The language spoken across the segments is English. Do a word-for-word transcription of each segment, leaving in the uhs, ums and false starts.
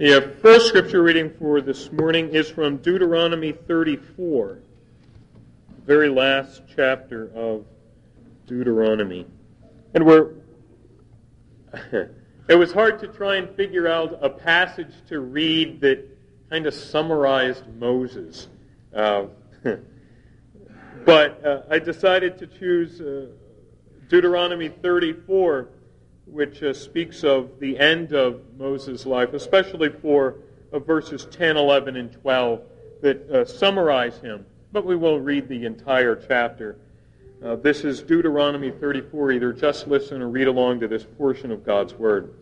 The uh, first scripture reading for this morning is from Deuteronomy thirty-four, the very last chapter of Deuteronomy. And we're it was hard to try and figure out a passage to read that kind of summarized Moses. Uh, but uh, I decided to choose uh, Deuteronomy thirty-four, which uh, speaks of the end of Moses' life, especially for uh, verses ten, eleven, and twelve that uh, summarize him. But we will read the entire chapter. Uh, this is Deuteronomy thirty-four. Either just listen or read along to this portion of God's Word.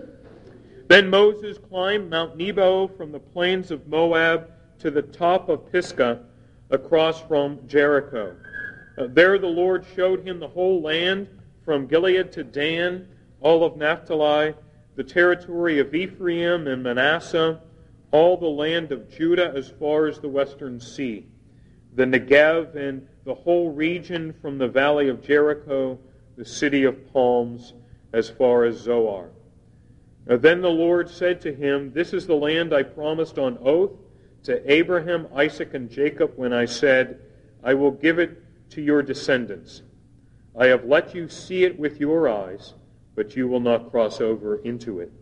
Then Moses climbed Mount Nebo from the plains of Moab to the top of Pisgah across from Jericho. Uh, there the Lord showed him the whole land from Gilead to Dan, all of Naphtali, the territory of Ephraim and Manasseh, all the land of Judah as far as the western sea, the Negev and the whole region from the valley of Jericho, the city of palms, as far as Zoar. Now then the Lord said to him, "This is the land I promised on oath to Abraham, Isaac, and Jacob when I said, I will give it to your descendants. I have let you see it with your eyes, but you will not cross over into it."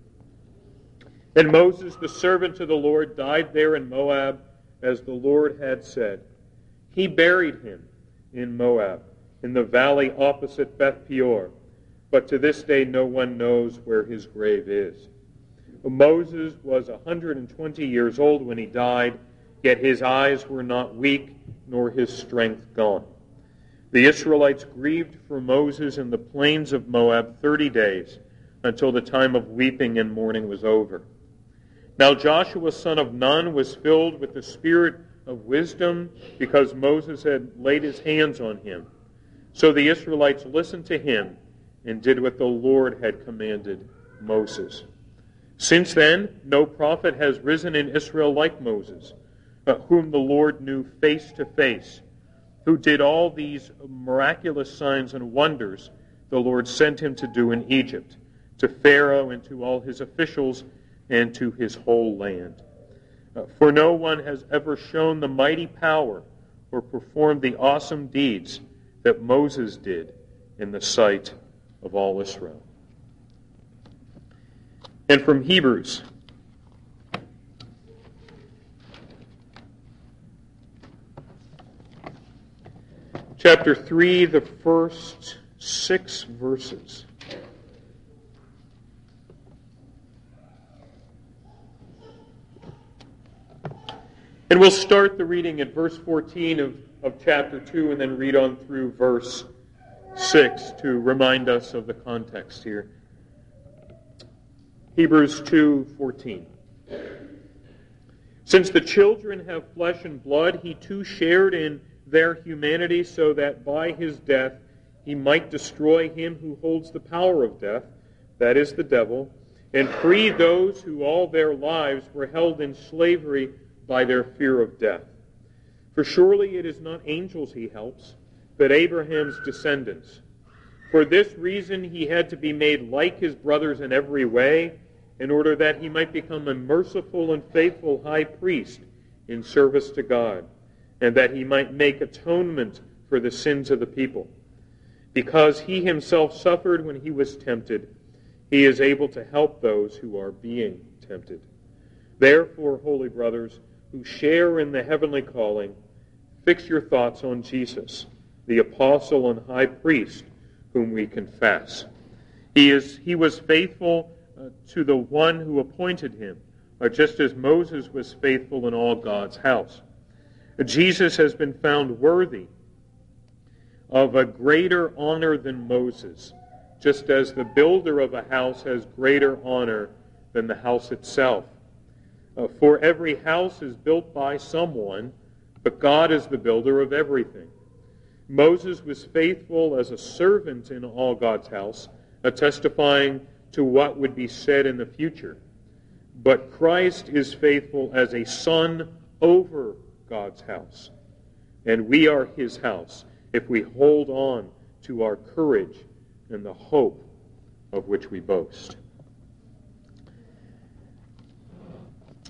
And Moses, the servant of the Lord, died there in Moab, as the Lord had said. He buried him in Moab, in the valley opposite Beth Peor, but to this day no one knows where his grave is. Moses was one hundred twenty years old when he died, yet his eyes were not weak, nor his strength gone. The Israelites grieved for Moses in the plains of Moab thirty days, until the time of weeping and mourning was over. Now Joshua son of Nun was filled with the spirit of wisdom, because Moses had laid his hands on him. So the Israelites listened to him and did what the Lord had commanded Moses. Since then, no prophet has risen in Israel like Moses, whom the Lord knew face to face, who did all these miraculous signs and wonders the Lord sent him to do in Egypt, to Pharaoh and to all his officials and to his whole land. For no one has ever shown the mighty power or performed the awesome deeds that Moses did in the sight of all Israel. And from Hebrews, chapter three, the first six verses. And we'll start the reading at verse fourteen of, of chapter two and then read on through verse six to remind us of the context here. Hebrews two fourteen. Since the children have flesh and blood, he too shared in their humanity, so that by his death he might destroy him who holds the power of death, that is the devil, and free those who all their lives were held in slavery by their fear of death. For surely it is not angels he helps, but Abraham's descendants. For this reason he had to be made like his brothers in every way, in order that he might become a merciful and faithful high priest in service to God, and that he might make atonement for the sins of the people. Because he himself suffered when he was tempted, he is able to help those who are being tempted. Therefore, holy brothers, who share in the heavenly calling, fix your thoughts on Jesus, the apostle and high priest, whom we confess. He is he was faithful uh, to the one who appointed him, uh, just as Moses was faithful in all God's house. Jesus has been found worthy of a greater honor than Moses, just as the builder of a house has greater honor than the house itself. Uh, for every house is built by someone, but God is the builder of everything. Moses was faithful as a servant in all God's house, uh, testifying to what would be said in the future. But Christ is faithful as a son over God's house. And we are his house if we hold on to our courage and the hope of which we boast.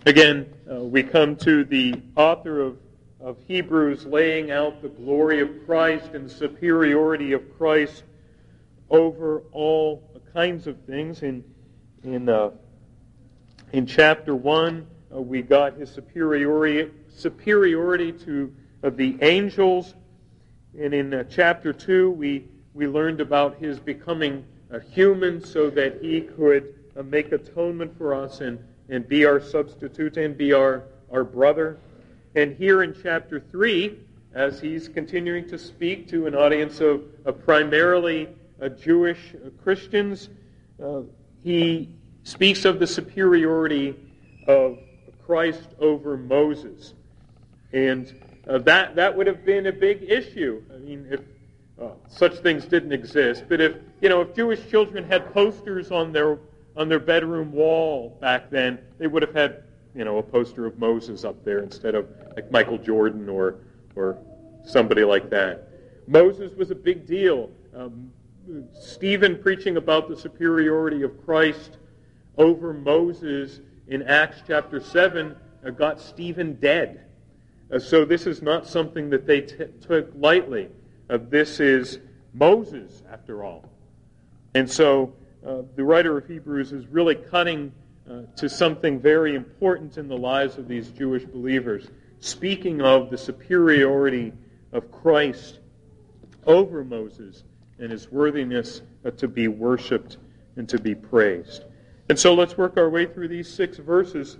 Again, uh, we come to the author of, of Hebrews laying out the glory of Christ and the superiority of Christ over all kinds of things. In in uh, in chapter one, uh, we got his superiority superiority to uh, the angels, and in uh, chapter two, we we learned about his becoming a human so that he could uh, make atonement for us and and be our substitute and be our our brother. And here in chapter three, as he's continuing to speak to an audience of, of primarily uh, Jewish uh, Christians, uh, he speaks of the superiority of Christ over Moses. And uh, that that would have been a big issue. I mean, if uh, such things didn't exist, but if you know, if Jewish children had posters on their on their bedroom wall back then, they would have had you know a poster of Moses up there instead of like Michael Jordan or or somebody like that. Moses was a big deal. Um, Stephen preaching about the superiority of Christ over Moses in Acts chapter seven uh, got Stephen dead. Uh, so this is not something that they t- took lightly. Uh, this is Moses, after all. And so uh, the writer of Hebrews is really cutting uh, to something very important in the lives of these Jewish believers, speaking of the superiority of Christ over Moses and his worthiness uh, to be worshipped and to be praised. And so let's work our way through these six verses.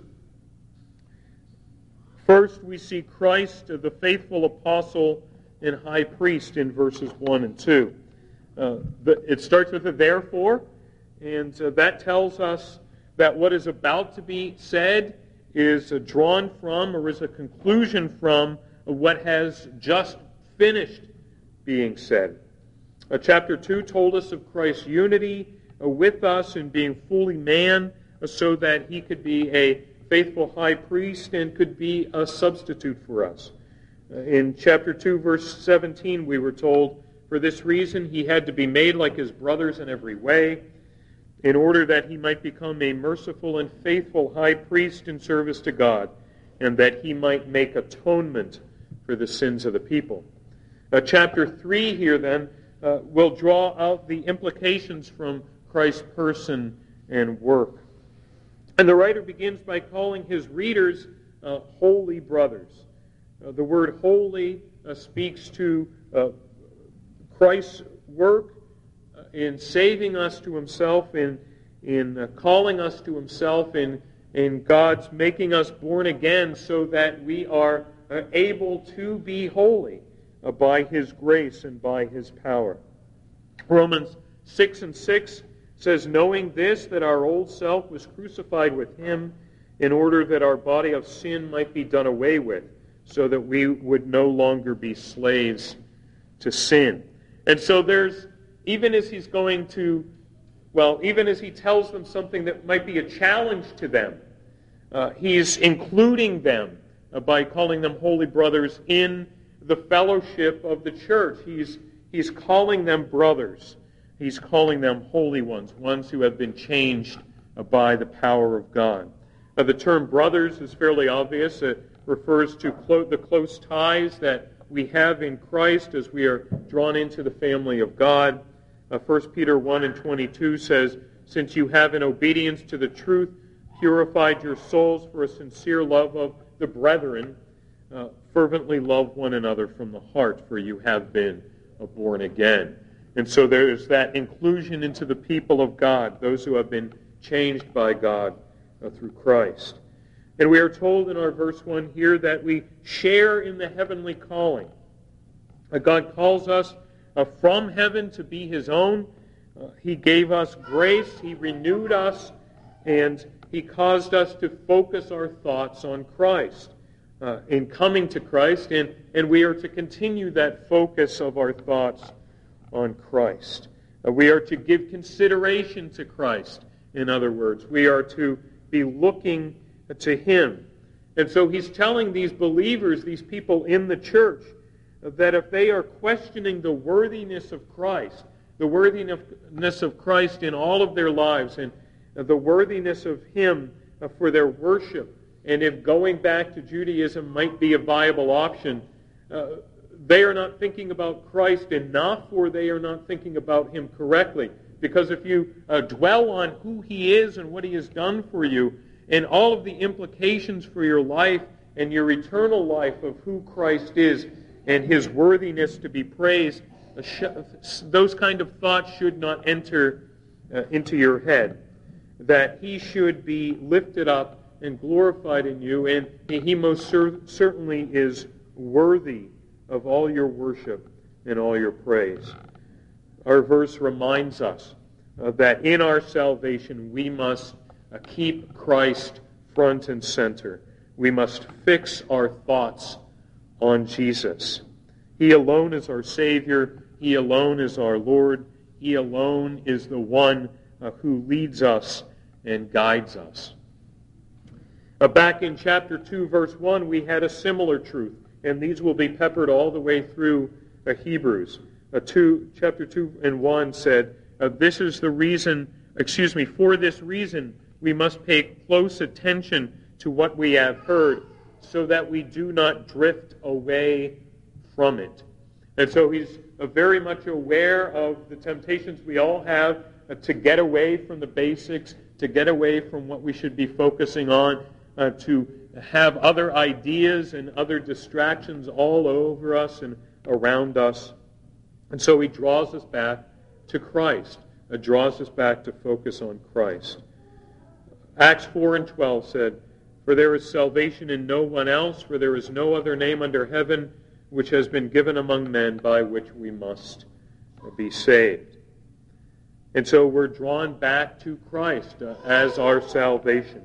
First, we see Christ, uh, the faithful apostle and high priest, in verses one and two. Uh, the, it starts with a therefore, and uh, that tells us that what is about to be said is uh, drawn from or is a conclusion from uh, what has just finished being said. Uh, chapter two told us of Christ's unity uh, with us in being fully man uh, so that he could be a faithful high priest and could be a substitute for us. Uh, in chapter two, verse seventeen, we were told, for this reason he had to be made like his brothers in every way, in order that he might become a merciful and faithful high priest in service to God, and that he might make atonement for the sins of the people. Uh, chapter three here, then, uh, will draw out the implications from Christ's person and work. And the writer begins by calling his readers uh, holy brothers. Uh, the word holy uh, speaks to uh, Christ's work uh, in saving us to himself, in, in uh, calling us to himself, in, in God's making us born again so that we are uh, able to be holy uh, by his grace and by his power. Romans six and six says, knowing this, that our old self was crucified with him in order that our body of sin might be done away with, so that we would no longer be slaves to sin. And so there's, even as he's going to, well, even as he tells them something that might be a challenge to them, uh, he's including them uh, by calling them holy brothers in the fellowship of the church. He's, he's calling them brothers. He's calling them holy ones, ones who have been changed uh, by the power of God. Uh, the term brothers is fairly obvious. It refers to clo- the close ties that we have in Christ as we are drawn into the family of God. Uh, First Peter one and twenty-two says, since you have in obedience to the truth purified your souls for a sincere love of the brethren, uh, fervently love one another from the heart, for you have been uh, born again. And so there's that inclusion into the people of God, those who have been changed by God uh, through Christ. And we are told in our verse one here that we share in the heavenly calling. Uh, God calls us uh, from heaven to be his own. Uh, he gave us grace, he renewed us, and he caused us to focus our thoughts on Christ uh, in coming to Christ, and, and we are to continue that focus of our thoughts on Christ. Uh, we are to give consideration to Christ, in other words. We are to be looking to him. And so he's telling these believers, these people in the church, that if they are questioning the worthiness of Christ, the worthiness of Christ in all of their lives, and the worthiness of him for their worship And if going back to Judaism might be a viable option, uh, they are not thinking about Christ enough, or they are not thinking about him correctly. Because if you uh, dwell on who he is and what he has done for you, and all of the implications for your life and your eternal life of who Christ is and his worthiness to be praised, those kind of thoughts should not enter uh, into your head. That he should be lifted up and glorified in you, and he most cer- certainly is worthy of all your worship and all your praise. Our verse reminds us uh, that in our salvation we must uh, keep Christ front and center. We must fix our thoughts on Jesus. He alone is our Savior. He alone is our Lord. He alone is the one uh, who leads us and guides us. Uh, back in chapter two, verse one, we had a similar truth, and these will be peppered all the way through uh, Hebrews. Uh, two, chapter two and one said, uh, this is the reason, excuse me, for this reason we must pay close attention to what we have heard, so that we do not drift away from it. And so he's uh, very much aware of the temptations we all have uh, to get away from the basics, to get away from what we should be focusing on, uh, to have other ideas and other distractions all over us and around us. And so he draws us back to Christ, uh, draws us back to focus on Christ. Acts four and twelve said, "For there is salvation in no one else, for there is no other name under heaven which has been given among men by which we must be saved." And so we're drawn back to Christ uh, as our salvation.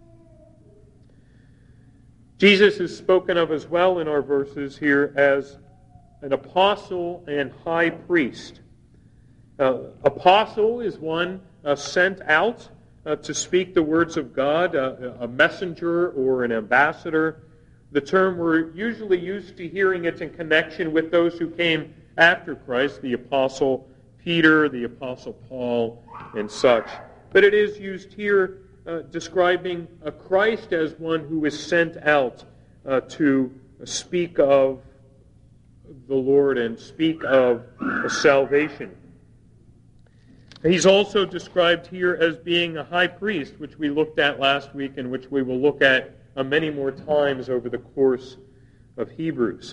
Jesus is spoken of as well in our verses here as an apostle and high priest. Uh, apostle is one uh, sent out uh, to speak the words of God, uh, a messenger or an ambassador. The term we're usually used to hearing it in connection with those who came after Christ, the apostle Peter, the apostle Paul, and such. But it is used here uh, describing a Christ as one who is sent out uh, to speak of the Lord and speak of salvation. He's also described here as being a high priest, which we looked at last week and which we will look at uh, many more times over the course of Hebrews.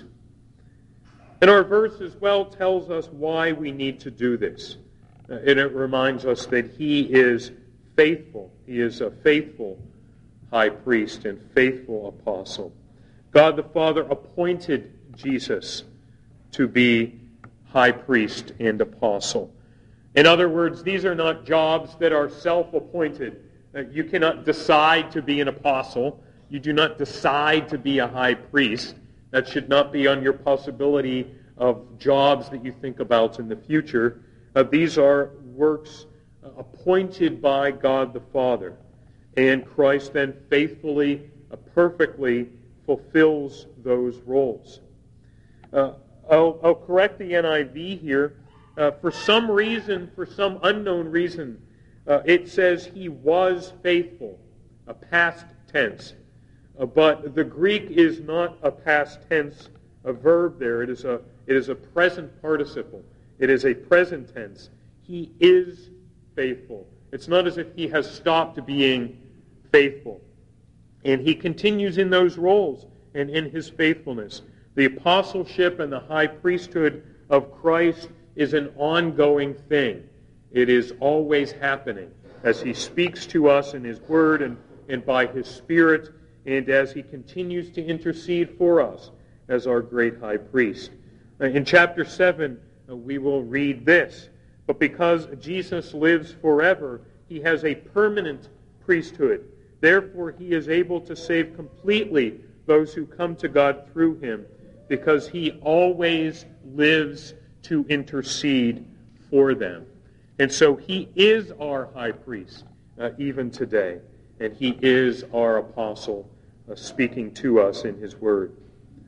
And our verse as well tells us why we need to do this. Uh, and it reminds us that he is faithful. He is a faithful high priest and faithful apostle. God the Father appointed Jesus to be high priest and apostle. In other words, these are not jobs that are self-appointed. Uh, you cannot decide to be an apostle. You do not decide to be a high priest. That should not be on your possibility of jobs that you think about in the future. Uh, these are works uh, appointed by God the Father. And Christ then faithfully, uh, perfectly fulfills those roles. Uh, I'll, I'll correct the N I V here. Uh, for some reason, for some unknown reason, uh, it says he was faithful, a past tense. Uh, but the Greek is not a past tense a verb there. It is a, it is a present participle. It is a present tense. He is faithful. It's not as if he has stopped being faithful. And he continues in those roles and in his faithfulness. The apostleship and the high priesthood of Christ is an ongoing thing. It is always happening as he speaks to us in his word and, and by his Spirit, and as he continues to intercede for us as our great high priest. In chapter seven, we will read this. But because Jesus lives forever, he has a permanent priesthood. Therefore, he is able to save completely those who come to God through him, because he always lives to intercede for them. And so he is our high priest, uh, even today. And he is our apostle, uh, speaking to us in his word.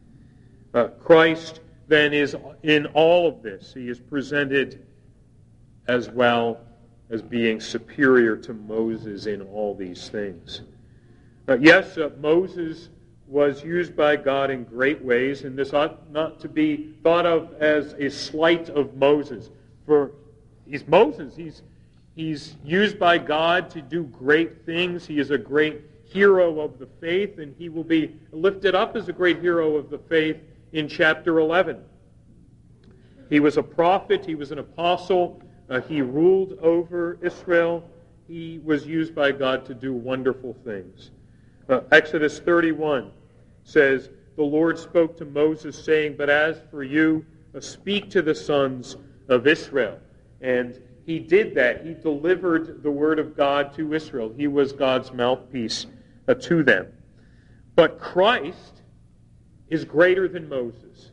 Uh, Christ, then, is in all of this. He is presented as well as being superior to Moses in all these things. Uh, yes, uh, Moses was used by God in great ways, and this ought not to be thought of as a slight of Moses. For he's Moses. He's, he's used by God to do great things. He is a great hero of the faith, and he will be lifted up as a great hero of the faith in chapter eleven. He was a prophet. He was an apostle. Uh, he ruled over Israel. He was used by God to do wonderful things. Uh, Exodus thirty-one says, "The Lord spoke to Moses, saying, But as for you, uh, speak to the sons of Israel." And he did that. He delivered the word of God to Israel. He was God's mouthpiece uh, to them. But Christ is greater than Moses.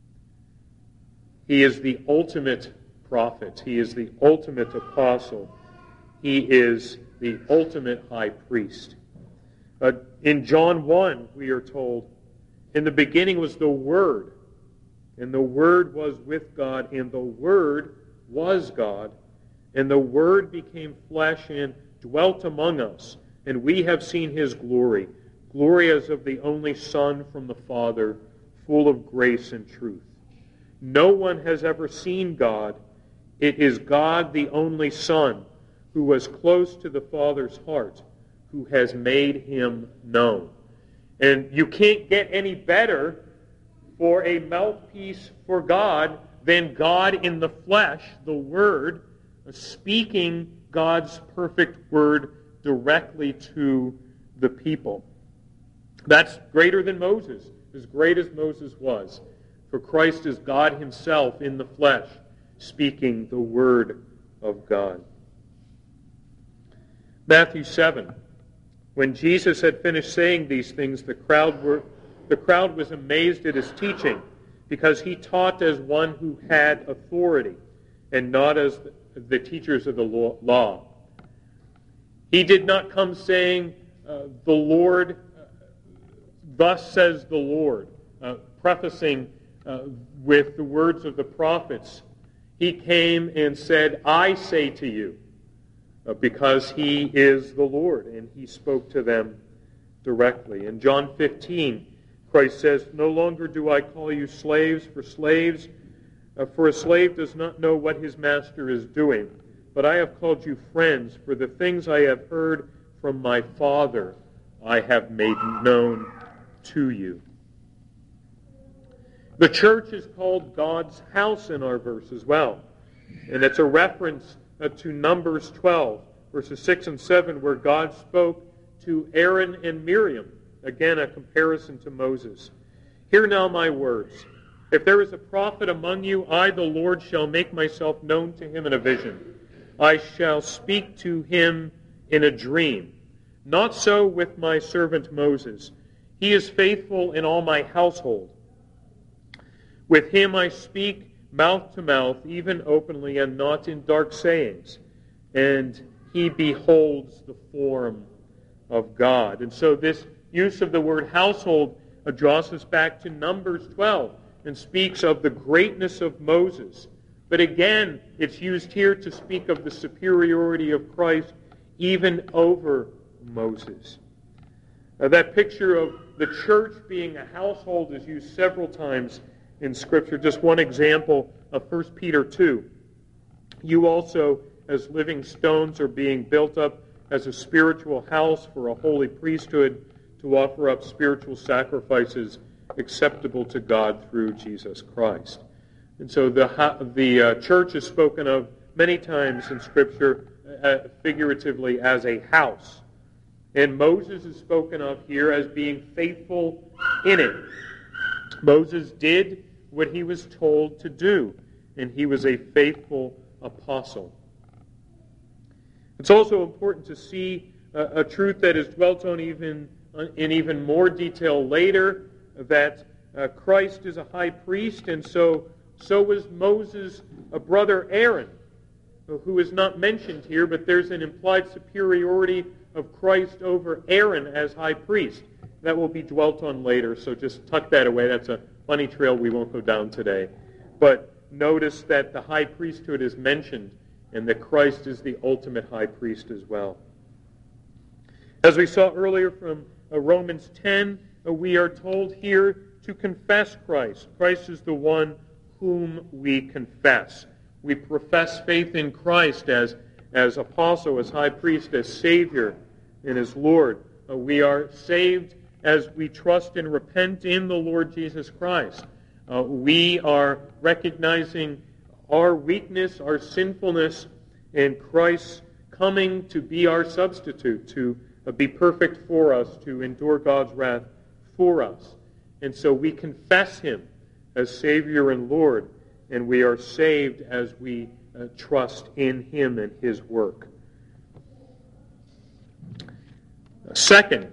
He is the ultimate prophet. He is the ultimate apostle. He is the ultimate high priest. Uh, in John one, we are told, "In the beginning was the Word, and the Word was with God, and the Word was God, and the Word became flesh and dwelt among us, and we have seen His glory, glory as of the only Son from the Father, full of grace and truth. No one has ever seen God. It is God, the only Son, who was close to the Father's heart, who has made Him known." And you can't get any better for a mouthpiece for God than God in the flesh, the Word, speaking God's perfect word directly to the people. That's greater than Moses, as great as Moses was. For Christ is God Himself in the flesh, speaking the Word of God. Matthew seven. When Jesus had finished saying these things, the crowd were, the crowd was amazed at His teaching, because He taught as one who had authority, and not as the teachers of the law. He did not come saying, uh, the Lord, uh, thus says the Lord, uh, prefacing uh, with the words of the prophets. He came and said, "I say to you," uh, because He is the Lord, and He spoke to them directly. In John fifteen, Christ says, "No longer do I call you slaves, for slaves, uh, for a slave does not know what his master is doing. But I have called you friends, for the things I have heard from my Father I have made known to you." The church is called God's house in our verse as well. And it's a reference uh, to Numbers twelve, verses six and seven, where God spoke to Aaron and Miriam. Again, a comparison to Moses. "Hear now my words. If there is a prophet among you, I, the Lord, shall make myself known to him in a vision. I shall speak to him in a dream. Not so with my servant Moses. He is faithful in all my household. With him I speak mouth to mouth, even openly, and not in dark sayings. And he beholds the form of God." And so this use of the word household draws us back to Numbers twelve and speaks of the greatness of Moses. But again, it's used here to speak of the superiority of Christ even over Moses. Now, that picture of the church being a household is used several times in Scripture. Just one example of First Peter two. "You also, as living stones, are being built up as a spiritual house for a holy priesthood, to offer up spiritual sacrifices acceptable to God through Jesus Christ." And so the the uh, church is spoken of many times in Scripture uh, figuratively as a house. And Moses is spoken of here as being faithful in it. Moses did what he was told to do, and he was a faithful apostle. It's also important to see a, a truth that is dwelt on even in even more detail later, that uh, Christ is a high priest, and so so was Moses' a brother Aaron, who is not mentioned here, but there's an implied superiority of Christ over Aaron as high priest. That will be dwelt on later, so just tuck that away. That's a funny trail we won't go down today. But notice that the high priesthood is mentioned, and that Christ is the ultimate high priest as well. As we saw earlier from uh, Romans ten, uh, we are told here to confess Christ. Christ is the one whom we confess. We profess faith in Christ as, as apostle, as high priest, as Savior, and as Lord. Uh, we are saved as we trust and repent in the Lord Jesus Christ. Uh, we are recognizing our weakness, our sinfulness, and Christ's coming to be our substitute, to uh, be perfect for us, to endure God's wrath for us. And so we confess Him as Savior and Lord, and we are saved as we uh, trust in Him and His work. Second,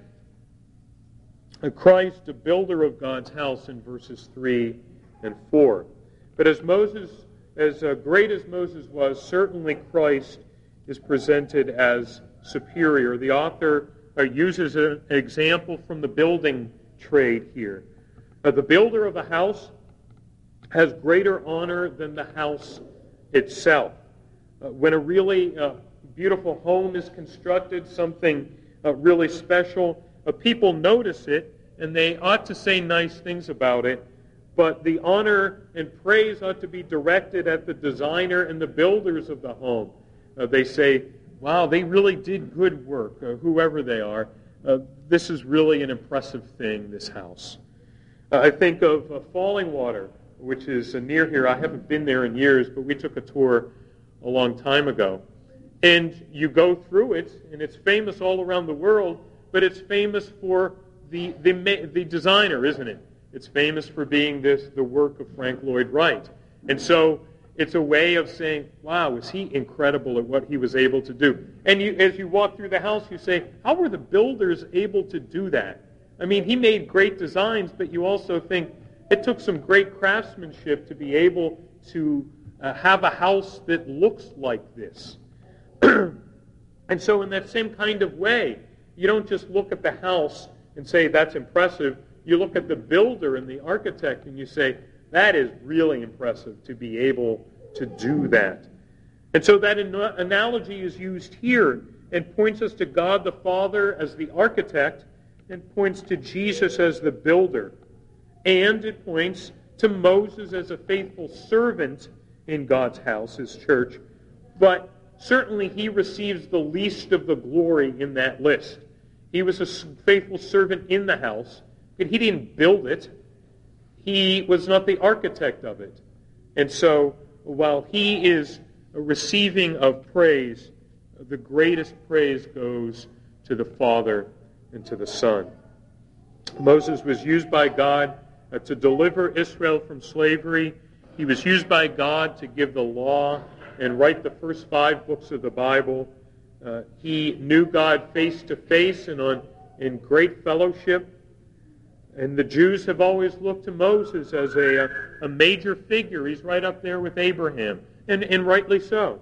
Christ, the builder of God's house, in verses three and four. But as Moses, as uh, great as Moses was, certainly Christ is presented as superior. The author uh, uses an example from the building trade here. Uh, the builder of a house has greater honor than the house itself. Uh, when a really uh, beautiful home is constructed, something uh, really special, uh, people notice it, and they ought to say nice things about it, but the honor and praise ought to be directed at the designer and the builders of the home. Uh, they say, wow, they really did good work, uh, whoever they are. Uh, this is really an impressive thing, this house. Uh, I think of uh, Fallingwater, which is uh, near here. I haven't been there in years, but we took a tour a long time ago. And you go through it, and it's famous all around the world, but it's famous for the the, the designer, isn't it? It's famous for being this the work of Frank Lloyd Wright. And so it's a way of saying, wow, is he incredible at what he was able to do? And you, as you walk through the house, you say, how were the builders able to do that? I mean, he made great designs, but you also think it took some great craftsmanship to be able to uh, have a house that looks like this. And so in that same kind of way, you don't just look at the house and say, that's impressive. You look at the builder and the architect and you say, that is really impressive to be able to do that. And so that an- analogy is used here and points us to God the Father as the architect and points to Jesus as the builder. And it points to Moses as a faithful servant in God's house, His church. But certainly he receives the least of the glory in that list. He was a faithful servant in the house, but he didn't build it. He was not the architect of it. And so while he is receiving of praise, the greatest praise goes to the Father and to the Son. Moses was used by God uh, to deliver Israel from slavery. He was used by God to give the law and write the first five books of the Bible. Uh, he knew God face to face and on in great fellowship. And the Jews have always looked to Moses as a, a major figure. He's right up there with Abraham, and, and rightly so.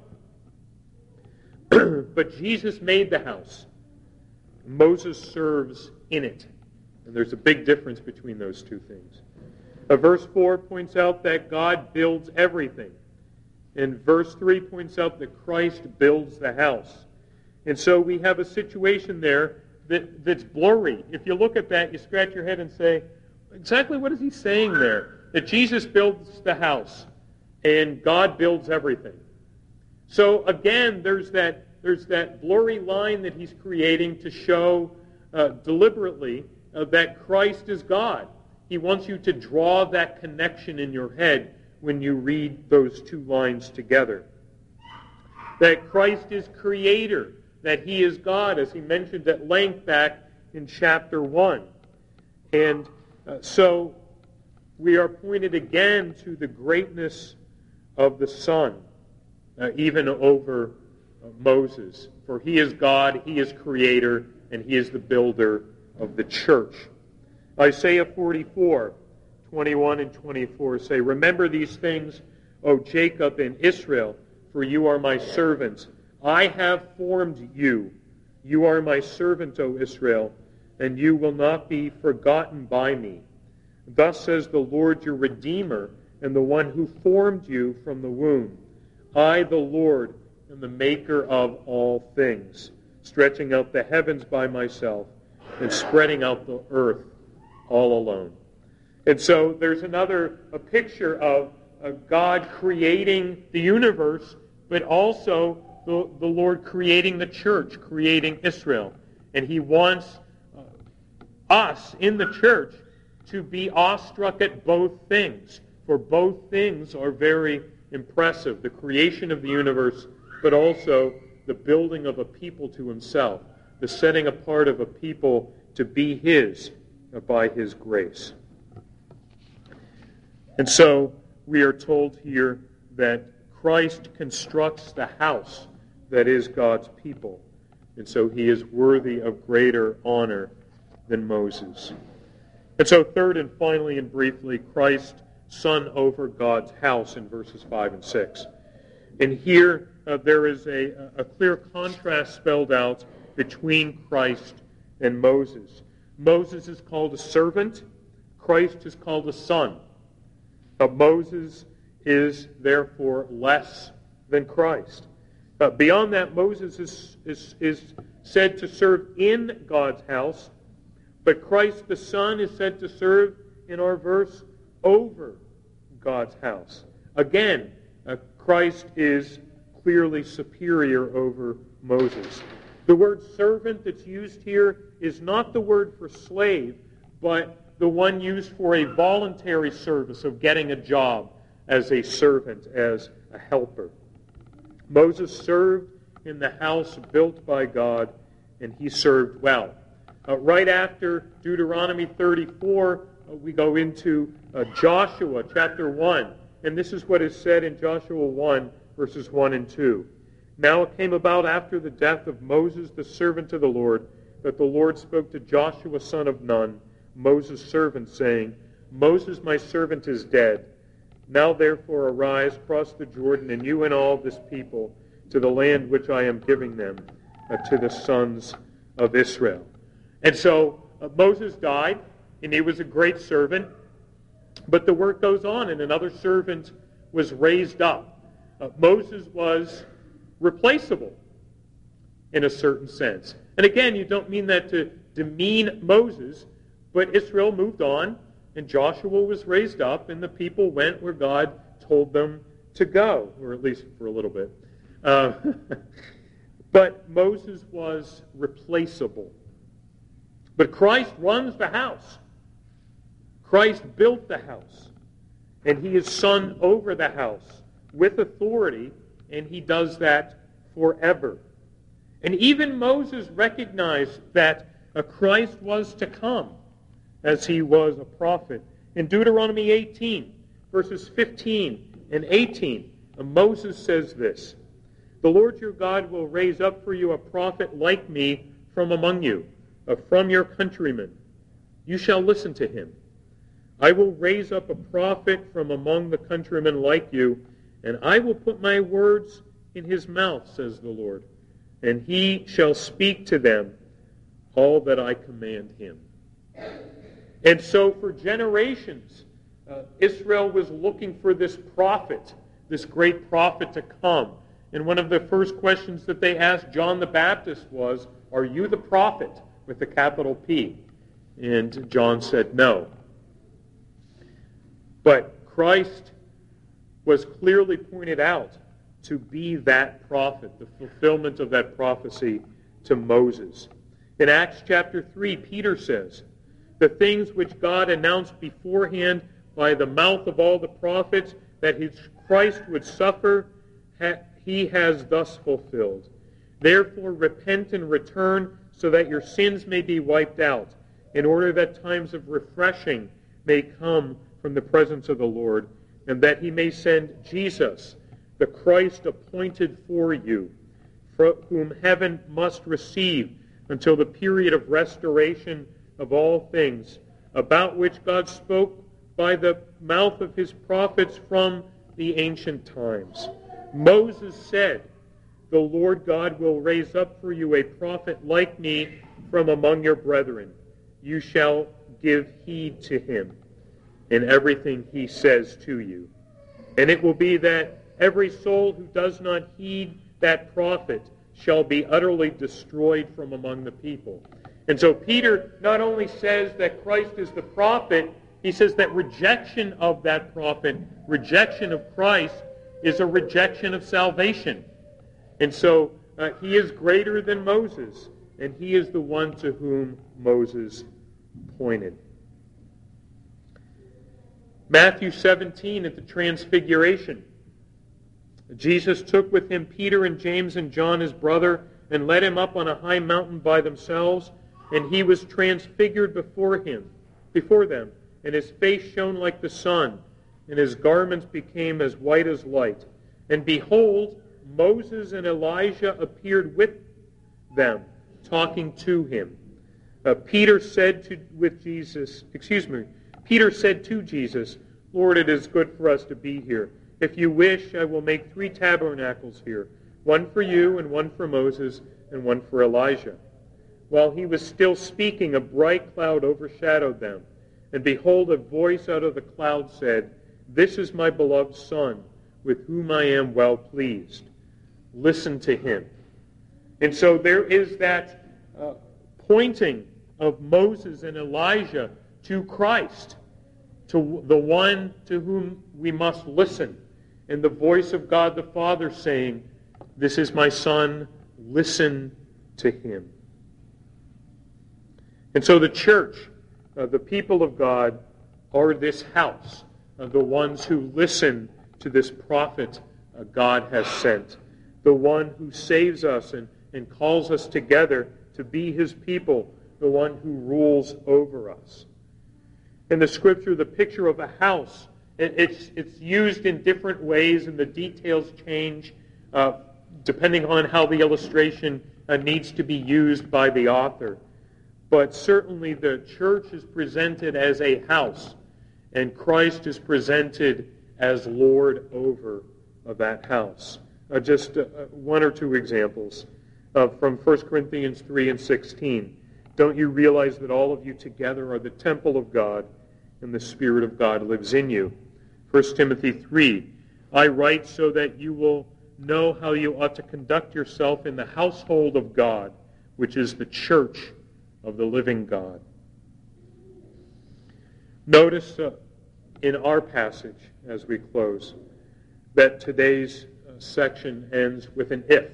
But Jesus made the house. Moses serves in it. And there's a big difference between those two things. Uh, verse four points out that God builds everything. And verse three points out that Christ builds the house. And so we have a situation there that, that's blurry. If you look at that, you scratch your head and say, exactly what is he saying there? That Jesus builds the house and God builds everything. So again, there's that there's that blurry line that he's creating to show uh, deliberately uh, that Christ is God. He wants you to draw that connection in your head when you read those two lines together. That Christ is creator, that he is God, as he mentioned at length back in chapter one. And uh, so we are pointed again to the greatness of the Son, uh, even over uh, Moses. For he is God, he is creator, and he is the builder of the church. Isaiah forty-four, twenty-one and twenty-four say, remember these things, O Jacob and Israel, for you are my servants. I have formed you. You are my servant, O Israel, and you will not be forgotten by me. Thus says the Lord your Redeemer, and the one who formed you from the womb. I, the Lord, am the maker of all things, stretching out the heavens by myself, and spreading out the earth all alone. And so there's another a picture of uh, God creating the universe, but also the, the Lord creating the church, creating Israel. And he wants uh, us in the church to be awestruck at both things, for both things are very impressive, the creation of the universe, but also the building of a people to himself, the setting apart of a people to be his uh, by his grace. And so we are told here that Christ constructs the house that is God's people. And so he is worthy of greater honor than Moses. And so third and finally and briefly, Christ, son over God's house in verses five and six. And here uh, there is a, a clear contrast spelled out between Christ and Moses. Moses is called a servant. Christ is called a son. Uh, Moses is therefore less than Christ. Uh, beyond that, Moses is, is, is said to serve in God's house, but Christ the Son is said to serve, in our verse, over God's house. Again, uh, Christ is clearly superior over Moses. The word servant that's used here is not the word for slave, but the one used for a voluntary service of getting a job as a servant, as a helper. Moses served in the house built by God, and he served well. Uh, right after Deuteronomy thirty-four, uh, we go into uh, Joshua chapter one, and this is what is said in Joshua one, verses one and two. Now it came about after the death of Moses, the servant of the Lord, that the Lord spoke to Joshua, son of Nun, Moses' servant, saying, Moses, my servant, is dead. Now therefore arise, cross the Jordan, and you and all this people, to the land which I am giving them, uh, to the sons of Israel. And so uh, Moses died, and he was a great servant, but the work goes on, and another servant was raised up. Uh, Moses was replaceable in a certain sense. And again, you don't mean that to demean Moses, but Israel moved on, and Joshua was raised up, and the people went where God told them to go, or at least for a little bit. Uh, but Moses was replaceable. But Christ runs the house. Christ built the house, and he is son over the house with authority, and he does that forever. And even Moses recognized that a Christ was to come, as he was a prophet. In Deuteronomy eighteen, verses fifteen and eighteen, Moses says this, The Lord your God will raise up for you a prophet like me from among you, uh, from your countrymen. You shall listen to him. I will raise up a prophet from among the countrymen like you, and I will put my words in his mouth, says the Lord, and he shall speak to them all that I command him. And so for generations, uh, Israel was looking for this prophet, this great prophet to come. And one of the first questions that they asked John the Baptist was, are you the prophet, with a capital P? And John said no. But Christ was clearly pointed out to be that prophet, the fulfillment of that prophecy to Moses. In Acts chapter three, Peter says, the things which God announced beforehand by the mouth of all the prophets that his Christ would suffer, he has thus fulfilled. Therefore repent and return, so that your sins may be wiped out, in order that times of refreshing may come from the presence of the Lord, and that he may send Jesus, the Christ appointed for you, whom heaven must receive until the period of restoration of all things, about which God spoke by the mouth of his prophets from the ancient times. Moses said, the Lord God will raise up for you a prophet like me from among your brethren. You shall give heed to him in everything he says to you. And it will be that every soul who does not heed that prophet shall be utterly destroyed from among the people. And so Peter not only says that Christ is the prophet, he says that rejection of that prophet, rejection of Christ, is a rejection of salvation. And so uh, he is greater than Moses, and he is the one to whom Moses pointed. Matthew seventeen at the Transfiguration. Jesus took with him Peter and James and John his brother and led him up on a high mountain by themselves, and he was transfigured before him, before them, and his face shone like the sun, and his garments became as white as light. And behold, Moses and Elijah appeared with them, talking to him. Uh, Peter said to with Jesus, excuse me, Peter said to Jesus, Lord, it is good for us to be here. If you wish, I will make three tabernacles here, one for you, and one for Moses, and one for Elijah. While he was still speaking, a bright cloud overshadowed them. And behold, a voice out of the cloud said, This is my beloved Son, with whom I am well pleased. Listen to him. And so there is that uh, pointing of Moses and Elijah to Christ, to the one to whom we must listen. And the voice of God the Father saying, This is my Son, listen to him. And so the church, uh, the people of God, are this house, uh, the ones who listen to this prophet uh, God has sent, the one who saves us and, and calls us together to be his people, the one who rules over us. In the Scripture, the picture of a house, it, it's, it's used in different ways, and the details change uh, depending on how the illustration uh, needs to be used by the author. But certainly the church is presented as a house, and Christ is presented as Lord over of that house. Uh, just uh, one or two examples uh, from First Corinthians three and sixteen. Don't you realize that all of you together are the temple of God, and the Spirit of God lives in you? First Timothy three. I write so that you will know how you ought to conduct yourself in the household of God, which is the church of the living God. Notice uh, in our passage, as we close, that today's uh, section ends with an if.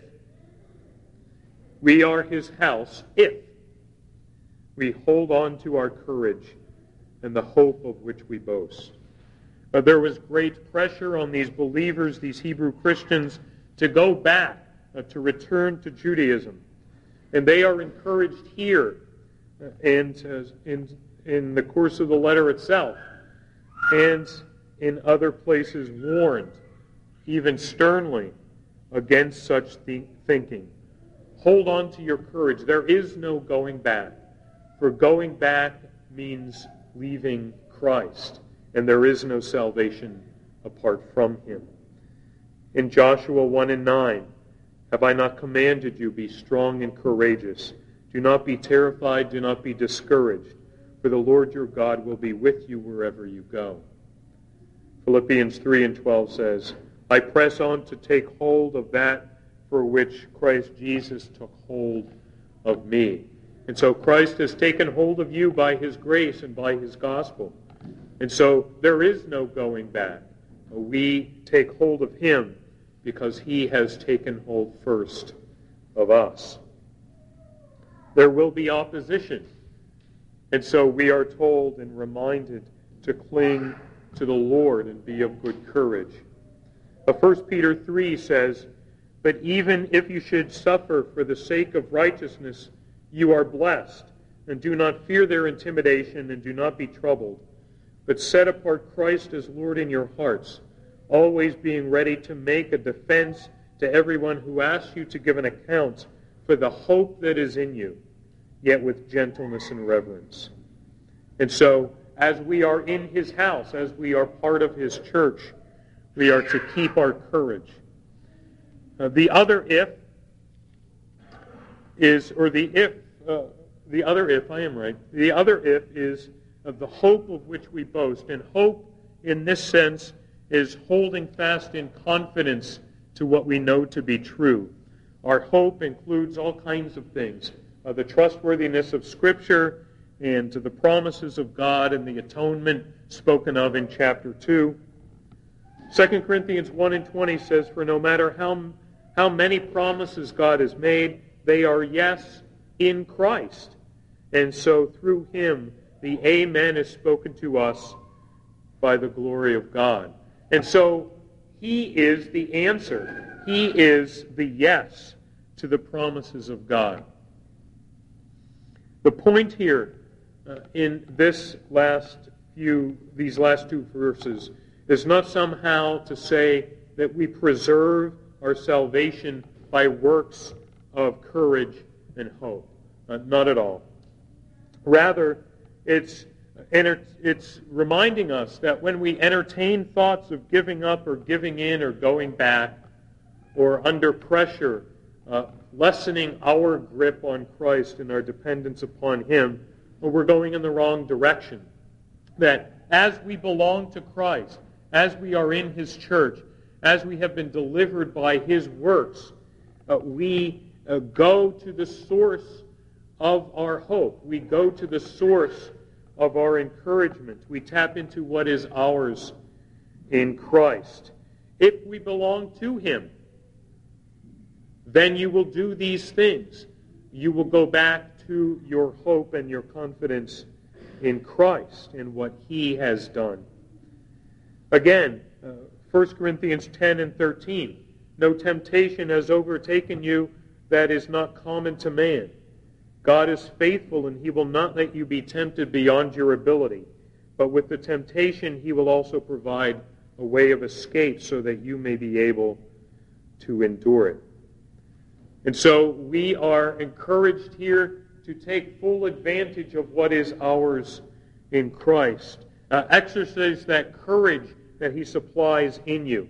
We are his house if we hold on to our courage and the hope of which we boast. Uh, there was great pressure on these believers, these Hebrew Christians, to go back, uh, to return to Judaism. And they are encouraged here uh, and uh, in, in the course of the letter itself, and in other places warned, even sternly, against such th- thinking. Hold on to your courage. There is no going back. For going back means leaving Christ, and there is no salvation apart from him. In Joshua one and nine, have I not commanded you, be strong and courageous? Do not be terrified, do not be discouraged, for the Lord your God will be with you wherever you go. Philippians three and twelve says, I press on to take hold of that for which Christ Jesus took hold of me. And so Christ has taken hold of you by his grace and by his gospel. And so there is no going back. We take hold of him because he has taken hold first of us. There will be opposition. And so we are told and reminded to cling to the Lord and be of good courage. But First Peter three says, but even if you should suffer for the sake of righteousness, you are blessed, and do not fear their intimidation, and do not be troubled, but set apart Christ as Lord in your hearts, always being ready to make a defense to everyone who asks you to give an account for the hope that is in you, yet with gentleness and reverence. And so, as we are in his house, as we are part of his church, we are to keep our courage. Uh, the other if is, or the if, uh, the other if, I am right, the other if is of the hope of which we boast. And hope, in this sense, is holding fast in confidence to what we know to be true. Our hope includes all kinds of things. uh, the trustworthiness of Scripture and to the promises of God and the atonement spoken of in chapter two. Second Corinthians one and twenty says, "For no matter how, how many promises God has made, they are yes in Christ. And so through him the amen is spoken to us by the glory of God." And so he is the answer. He is the yes to the promises of God. The point here uh, in this last few, these last two verses is not somehow to say that we preserve our salvation by works of courage and hope. Uh, not at all. Rather, it's it's reminding us that when we entertain thoughts of giving up or giving in or going back or under pressure, uh, lessening our grip on Christ and our dependence upon him, well, we're going in the wrong direction. That as we belong to Christ, as we are in his church, as we have been delivered by his works, uh, we uh, go to the source of our hope. We go to the source of our encouragement. We tap into what is ours in Christ. If we belong to him, then you will do these things. You will go back to your hope and your confidence in Christ and what he has done. Again, uh, First Corinthians ten and thirteen, "No temptation has overtaken you that is not common to man. God is faithful, and he will not let you be tempted beyond your ability. But with the temptation, he will also provide a way of escape so that you may be able to endure it." And so we are encouraged here to take full advantage of what is ours in Christ. Uh, exercise that courage that he supplies in you.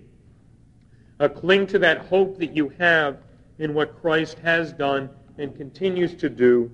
Uh, cling to that hope that you have in what Christ has done and continues to do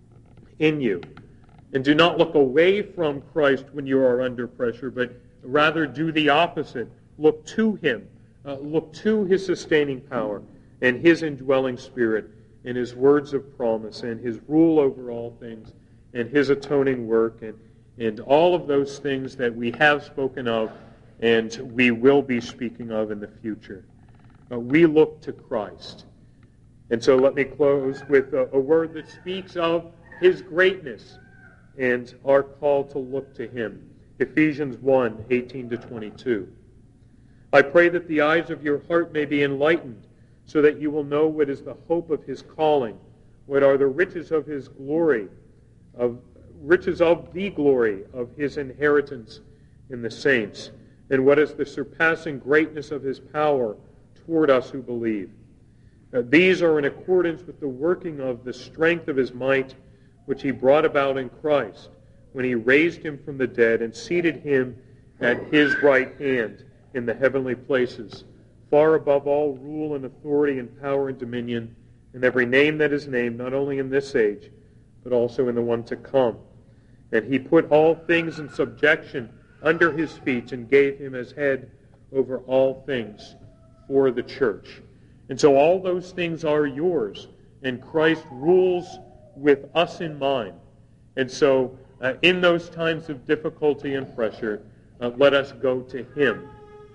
in you. And do not look away from Christ when you are under pressure, but rather do the opposite. Look to him. Uh, look to his sustaining power and his indwelling spirit and his words of promise and his rule over all things and his atoning work and, and all of those things that we have spoken of and we will be speaking of in the future. Uh, we look to Christ. And so let me close with a, a word that speaks of his greatness and our call to look to him. Ephesians one, eighteen to twenty-two. "I pray that the eyes of your heart may be enlightened, so that you will know what is the hope of his calling, what are the riches of his glory, of riches of the glory of his inheritance in the saints, and what is the surpassing greatness of his power toward us who believe. Uh, these are in accordance with the working of the strength of his might, which he brought about in Christ, when he raised him from the dead and seated him at his right hand in the heavenly places, far above all rule and authority and power and dominion, and every name that is named, not only in this age, but also in the one to come. And he put all things in subjection under his feet and gave him as head over all things for the church." And so all those things are yours, and Christ rules with us in mind. And so uh, in those times of difficulty and pressure, uh, let us go to him,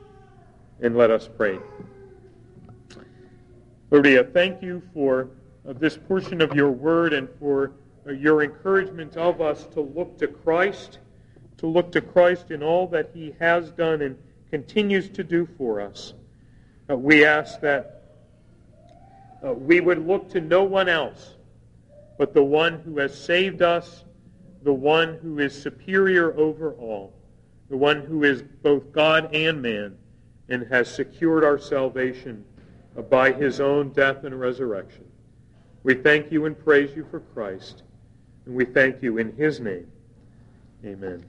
and let us pray. Lord, I thank you for uh, this portion of your word and for uh, your encouragement of us to look to Christ, to look to Christ in all that he has done and continues to do for us. Uh, we ask that uh, we would look to no one else but the one who has saved us, the one who is superior over all, the one who is both God and man, and has secured our salvation uh, by his own death and resurrection. We thank you and praise you for Christ, and we thank you in his name. Amen.